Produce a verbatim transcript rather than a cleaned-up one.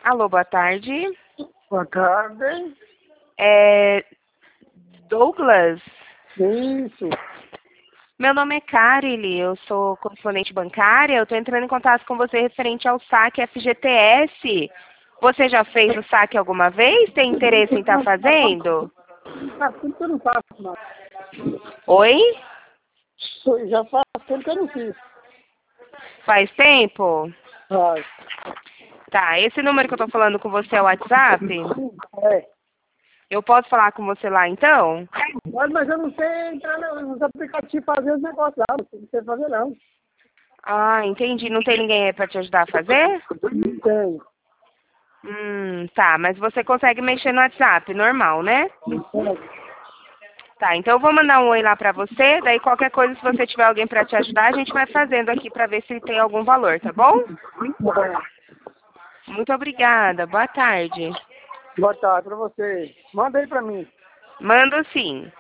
Alô, boa tarde. Boa tarde. É Douglas? Isso. Meu nome é Carly, eu sou correspondente bancária. Eu estou entrando em contato com você referente ao saque F G T S. Você já fez o saque alguma vez? Tem interesse em estar fazendo? Faz tempo que eu não faço mais. Oi? Já faz tempo que eu não fiz. Faz tempo? Faz. Tá, esse número que eu estou falando com você é o WhatsApp? É. Eu posso falar com você lá então? Mas, mas eu não sei entrar nos aplicativos fazer os negócios lá. Não sei fazer não. Ah, entendi. Não tem ninguém aí para te ajudar a fazer? Não tem. Hum, tá, mas você consegue mexer no WhatsApp, normal, né? Não tem. Tá, então eu vou mandar um oi lá pra você, daí qualquer coisa, se você tiver alguém pra te ajudar, a gente vai fazendo aqui pra ver se tem algum valor, tá bom? Muito obrigada, boa tarde. Boa tarde pra você. Manda aí pra mim. Mando sim.